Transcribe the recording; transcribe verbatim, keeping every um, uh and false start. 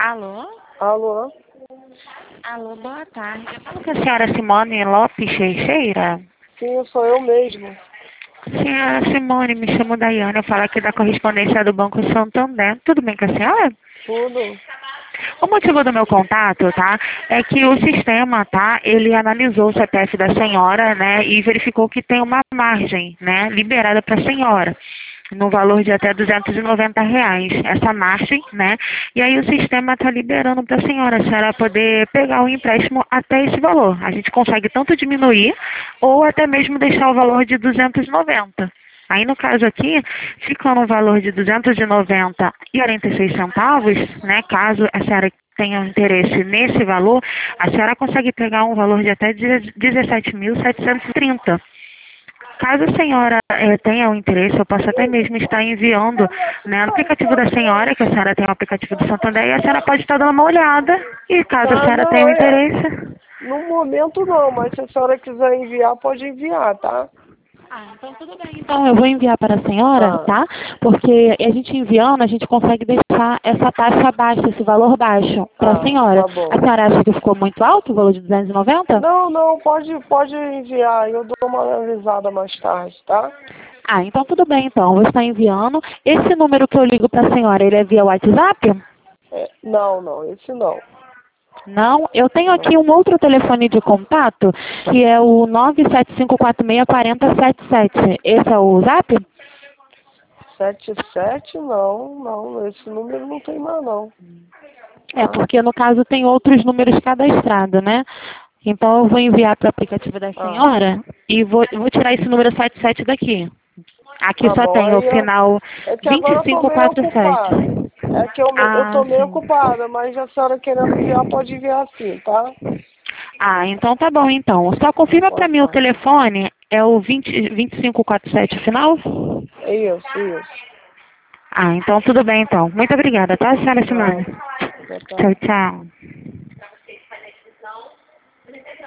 Alô? Alô? Alô, boa tarde. Eu falo com a senhora Simone Lopes Teixeira? Sim, sou eu mesmo. Senhora Simone, me chamo Daiane, eu falo aqui da correspondência do Banco Santander. Tudo bem com a senhora? Tudo. O motivo do meu contato, tá, é que o sistema, tá, ele analisou o C P F da senhora, né, e verificou que tem uma margem, né, liberada para a senhora, no valor de até duzentos e noventa reais, essa margem, né, e aí o sistema está liberando para a senhora, a senhora poder pegar o empréstimo até esse valor. A gente consegue tanto diminuir ou até mesmo deixar o valor de duzentos e noventa. Aí, no caso aqui, fica no valor de duzentos e noventa e quarenta e seis centavos, né? Caso a senhora tenha interesse nesse valor, a senhora consegue pegar um valor de até dezessete mil setecentos e trinta. Caso a senhora eh, tenha o interesse, eu posso até mesmo estar enviando, né, no aplicativo da senhora, que a senhora tem o aplicativo do Santander, e a senhora pode estar dando uma olhada. E caso a Tá, senhora tenha não, o é. interesse... No momento não, mas se a senhora quiser enviar, pode enviar, tá? Ah, então tudo bem. Então eu vou enviar para a senhora, Tá. tá? Porque a gente enviando, a gente consegue deixar essa taxa baixa, esse valor baixo para a Tá, senhora. tá bom. A senhora acha que ficou muito alto o valor de duzentos e noventa? Não, não, pode, pode enviar, eu dou uma analisada mais tarde, tá? Ah, então tudo bem então. Eu vou estar enviando. Esse número que eu ligo para a senhora, ele é via WhatsApp? É, não, não, esse não. Não, eu tenho Não. aqui um outro telefone de contato, que é o nove sete cinco quatro seis quatro zero sete sete. Esse é o Zap? Sete sete não, não, esse número não tem mais não. É, Tá? porque no caso tem outros números cadastrados, né? Então eu vou enviar para o aplicativo da Ah, senhora e vou, vou tirar esse número setenta e sete daqui. Aqui tá só bom. tem o Aí eu, final é que vinte agora e eu tô cinco meio quarenta e ocupada. sete. É que eu, me- eu Ah, tô meio sim. ocupada, mas a senhora querendo enviar, pode enviar sim, tá? Ah, então tá bom então. Só confirma para Boa mim o tarde. telefone, é o vinte, vinte e cinco quarenta e sete final? É isso, isso. Ah, então tudo bem então. Muito obrigada, tá, senhora Simone? Nada. Boa Tchau, tarde. tchau.